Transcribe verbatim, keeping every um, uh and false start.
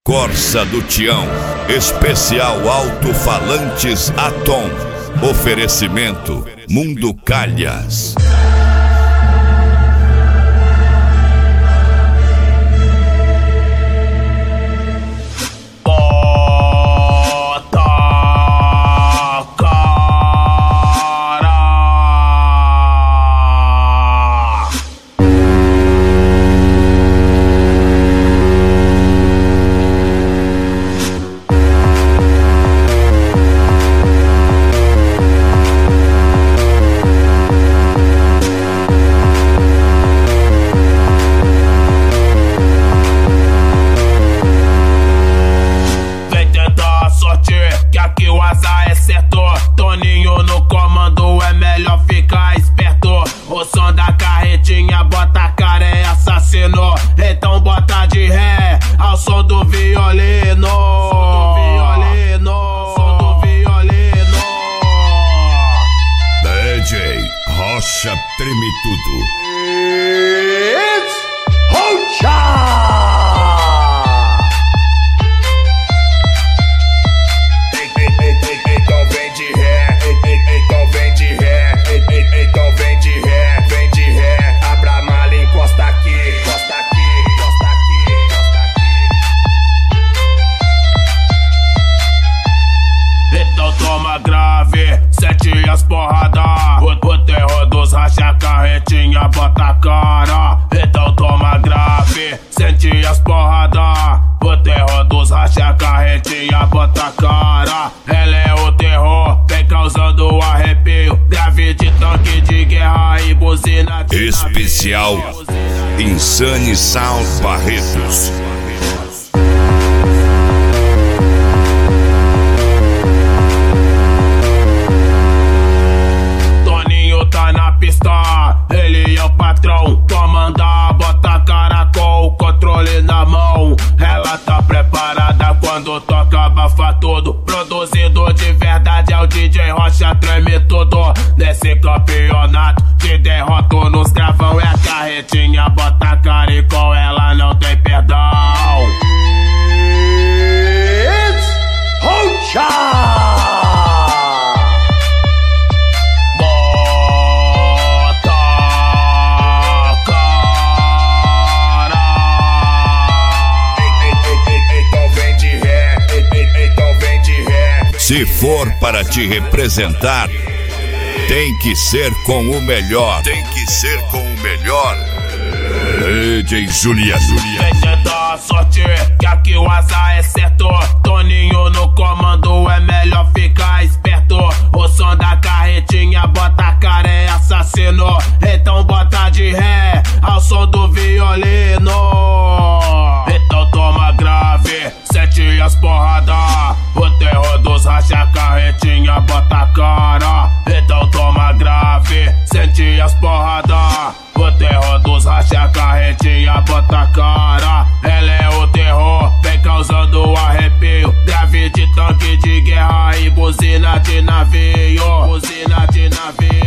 Corsa do Tião, especial alto-falantes Atom. Oferecimento Mundo Calhas. Toninho no comando, é melhor ficar esperto. O som da carretinha bota a cara, é assassino. Então bota de ré ao som do violino. Som do violino, som do violino. D J Rocha treme tudo. It's Rocha! Sente as porradas, o, o terror dos racha, carretinha bota a cara. Então toma grave, sente as porradas, o terror dos racha, carretinha bota a cara. Ela é o terror, vem causando arrepio, grave de tanque de guerra e buzina de especial Insane Sound Barretos. Ele é o patrão, comanda, bota a cara com o controle na mão. Ela tá preparada quando toca, abafa tudo. Produzido de verdade, é o D J Rocha, treme tudo. Nesse campeonato de derrota nos gravão, é a carretinha, bota a cara e com ela não tem perdão. It's Rocha! Se for para te representar, tem que ser com o melhor. Tem que ser com o melhor. D J Julia, Julia. Vem da sorte, que aqui o azar é certo. Toninho no comando, é melhor ficar esperto. O som da carretinha bota a cara, é assassino. Então bota de ré ao som do violino. Então toma grave, sente as porradas, o terror dos racha, carretinha bota a cara. Então toma grave, sente as porradas, o terror dos racha, carretinha bota a cara. Ela é o terror, vem causando arrepio, grave de tanque de guerra e buzina de navio. Buzina de navio.